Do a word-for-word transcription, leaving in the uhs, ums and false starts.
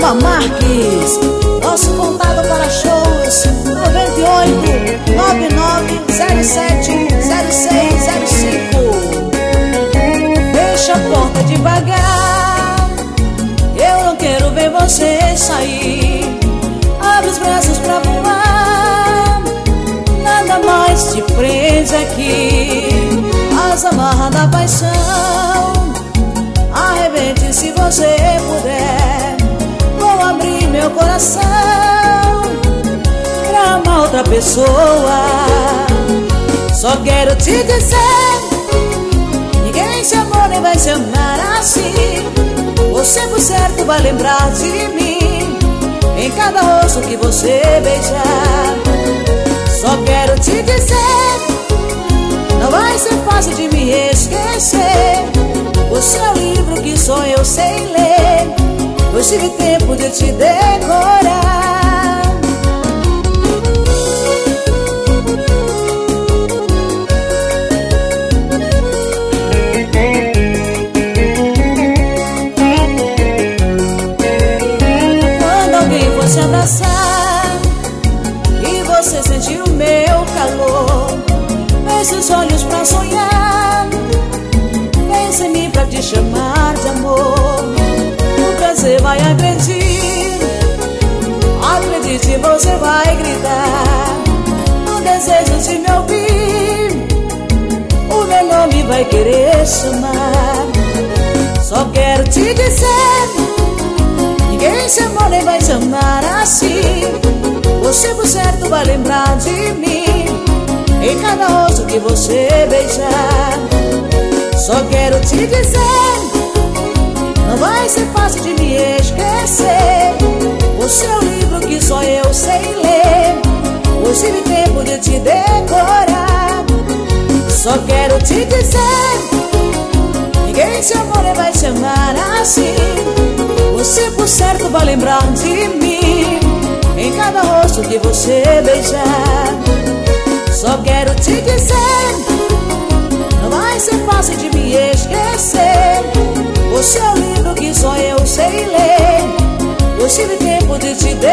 Lua Marques. Nosso contato para shows nove oito nove nove zero sete zero seis zero cinco. Fecha a porta devagar, eu não quero ver você sair. Abre os braços pra voar, nada mais te prende aqui. As amarras da paixão, arrebente se você puder. Vou abrir meu coração pra amar outra pessoa. Só quero te dizer, ninguém se amou nem vai se amar assim. Você por certo vai lembrar de mim em cada rosto que você beijar. Só quero te dizer, não vai ser fácil de me esquecer. Você é o livro que só eu sei ler, eu tive tempo de te decorar. Quando alguém for se abraçar e você sentir o meu calor, feche os olhos pra sonhar, pense em mim pra te chamar de amor. O prazer vai agredir, acredite, você vai gritar. No desejo de me ouvir, o meu nome vai querer chamar. Só quero te dizer, ninguém se amou nem vai se amar assim. Você por certo vai lembrar de mim em cada rosto que você beijar. Só quero te dizer, não vai ser fácil de me esquecer. Você é o livro que só eu sei ler, eu tive tempo de te decorar. Só quero te dizer, ninguém se amou nem vai se amar assim. Você por certo vai lembrar de mim em cada rosto que você beijar. Só quero te dizer, não vai ser fácil de me esquecer. Você é o livro que só eu sei ler, eu tive tempo de te dar.